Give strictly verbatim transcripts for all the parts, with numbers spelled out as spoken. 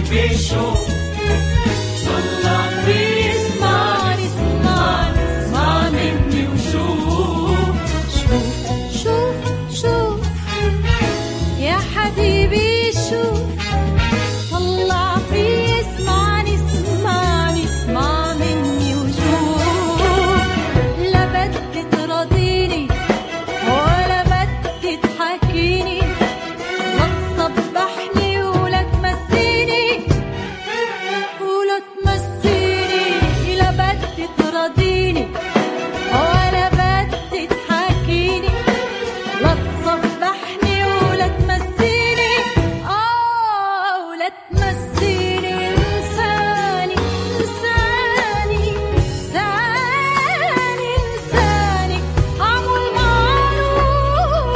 بيشوف طلعني اسمعني اسمعني اسمع مني وشوف شوف شوف شوف يا حبيبي شوف طلع في اسمعني اسمعني اسمع مني وشوف لا بدك تراضيني ولا بدك تحكيني لا تصبحني ولا تمسيني ولا تمسيني لا بدك تراضيني ولا بدك تحكيني لا تصبحني ولا تمسيني اه ولا تمسيني انساني انساني انساني انساني اعمل معروف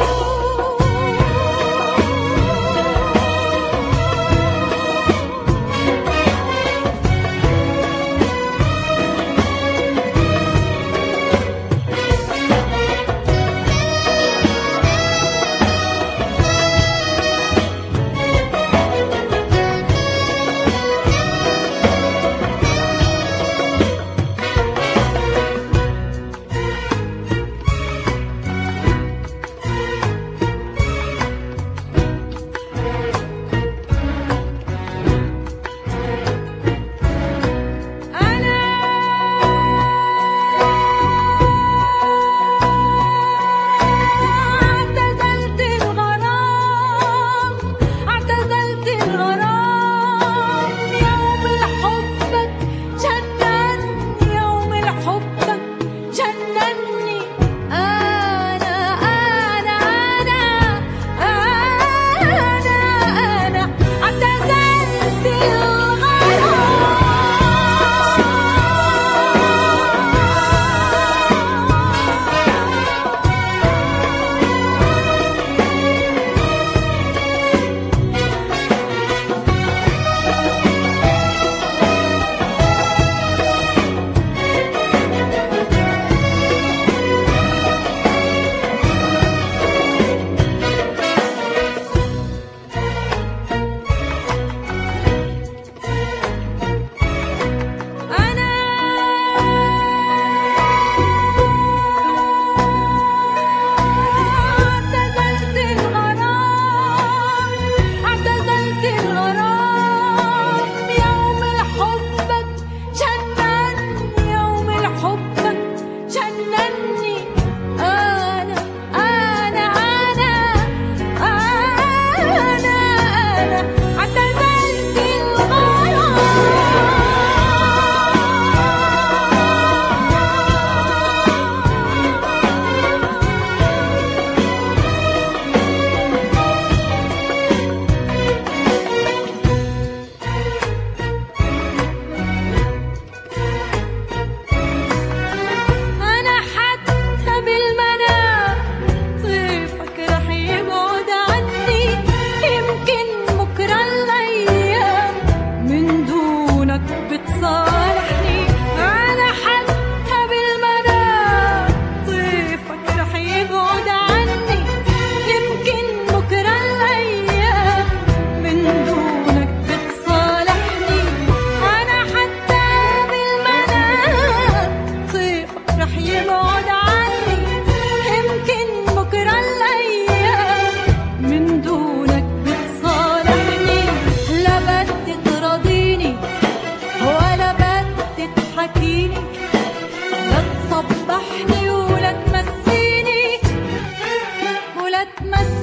اعتزلت الغرام اعتزلت الغرام يوم الحبك جنني يوم الحبك جنني انا انا انا انا انا اعتزلت اعتزلت الغرام اعتزلت الغرام يوم الحبك جنني يوم الحبك جنني انا انا انا انا انا اعتزلت أنا حتى بالمنام طيفك رح يبعد عني يمكن بكرة الأيام من دونك بتصالحني أنا حتى بالمنام طيفك رح يبعد عني يمكن بكرة الأيام من دونك بتصالحني أنا حتى بالمنام طيفك رح يبعد عني يمكن بكرة الأيام من دونك بتصالحني لا بدك تراضيني ولا بدك تحكيني لا تصبحني ولا تمسيني ولا تمسيني